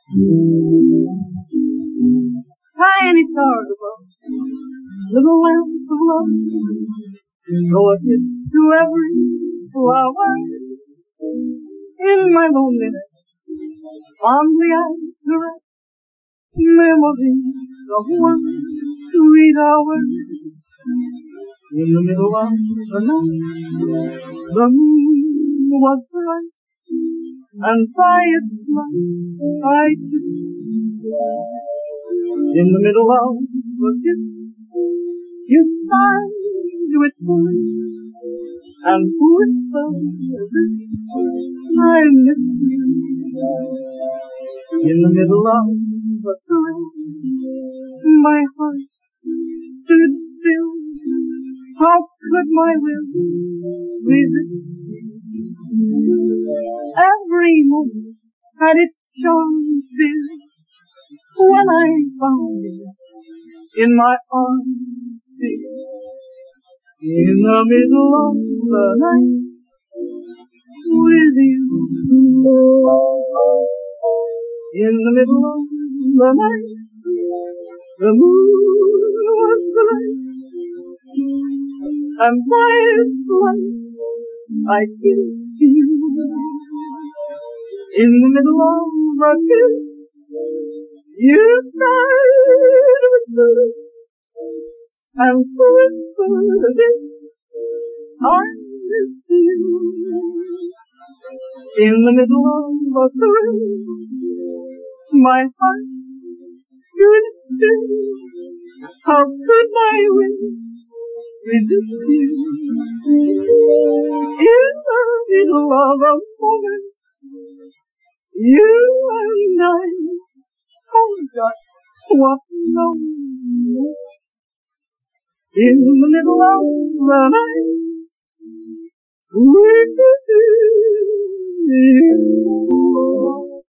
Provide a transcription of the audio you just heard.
Tiny stars above, little lamps of love, throw a kiss to every flower. In my loneliness, fondly I caress memories of one sweet hour. In the middle of the night, the moon was bright, and by its light I kissed. In the middle of the kiss, you sighed with joy, and whispered, I miss you. In the middle of the caress, my heart stood still. How could my will resist you? Every moment had its charm still. When I found you in my arms, dear, in the middle of the night, with you. In the middle of the night, the moon was bright, and by its light I kissed you. In the middle of the kiss, you sighed with joy, and whispered, I miss you. In the middle of the thrill, my heart stood still. How could my will resist you? In the middle of a moment, you and I forgot what love. In the middle of the night, we